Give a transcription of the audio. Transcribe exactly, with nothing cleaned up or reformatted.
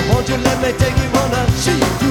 Won't you let me take you on a cheap